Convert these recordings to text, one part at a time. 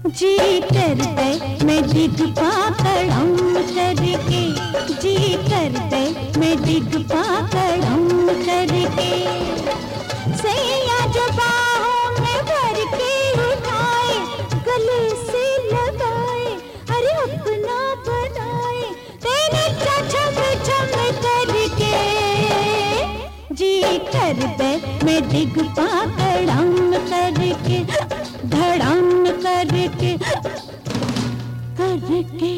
जी करते मैं डिग पाकड़म करके, जी करते मैं डिग पाकड़म करके। सैया जो बाहों में भर के उठाए, गले से लगाए, अरे अपना बनाए, तेरे छम छम करके। जी करते मैं डिग पाकड़म करके, धड़म करके करके।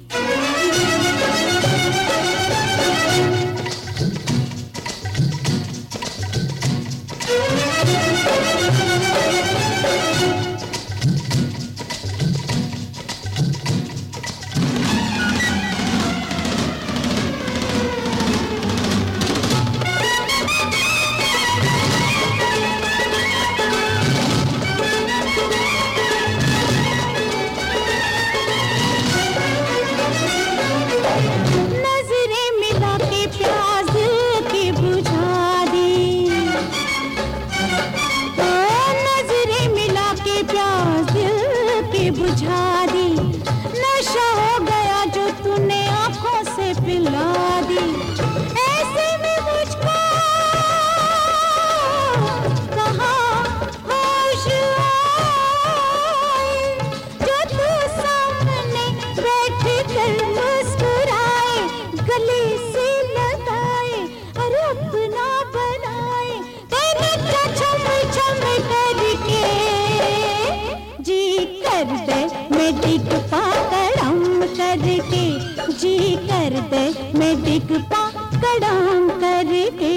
बुझा दी, नशा हो गया जो तूने आंखों से पिला दी। ऐसे में मुझको कहाँ होश आए, जो तू सामने बैठ कर मुस्कुराए, गले से लगाए, अरे अपना बनाए, तेरे छम छम करके। जी करते मैं डिग पाकड़म करके, जी करते मैं डिग पाकड़म करके।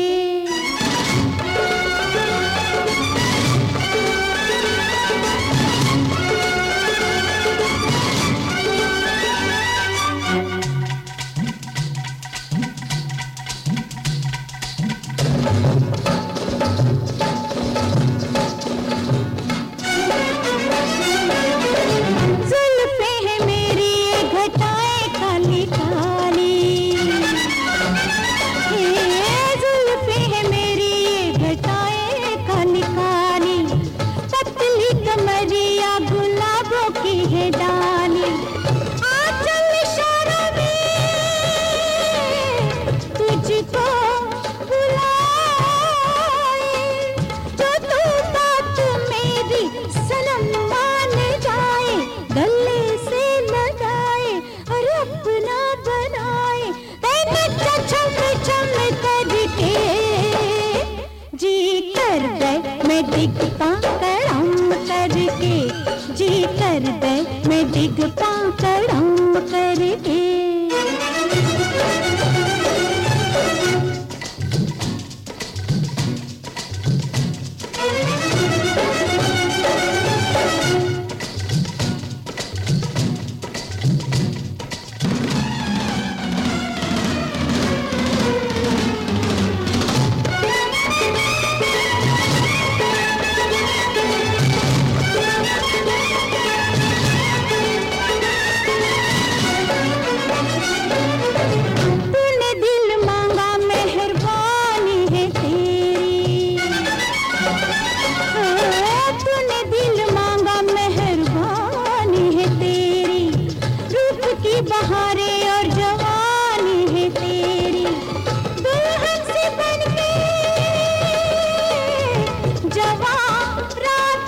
मैं डिग पाकड़म करके, जी करते मैं डिग पाकड़म करके। बहारें और जवानी है तेरी, दुल्हन से बनके जवां रात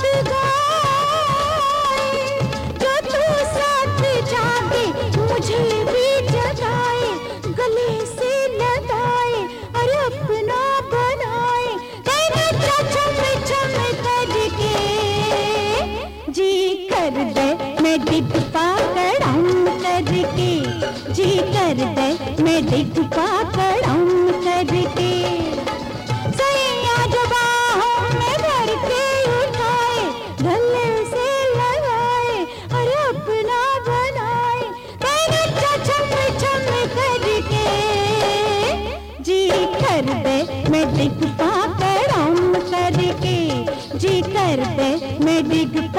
गाए, जो तू साथ जागे मुझे भी जगाए, गले से लगाए, अरे अपना बनाए, तेरे छम छम करके। जी कर दे मैं डिग पाकड़म करके, जी कर दे मैं डिग पाकड़म करके। सैया जो बाहों में भर के उठाए, गले से लगाए, अरे अपना बनाए, तेरे छम छम करके। जी कर दे मैं डिग पाकड़म करके, जी कर दे मैं डिग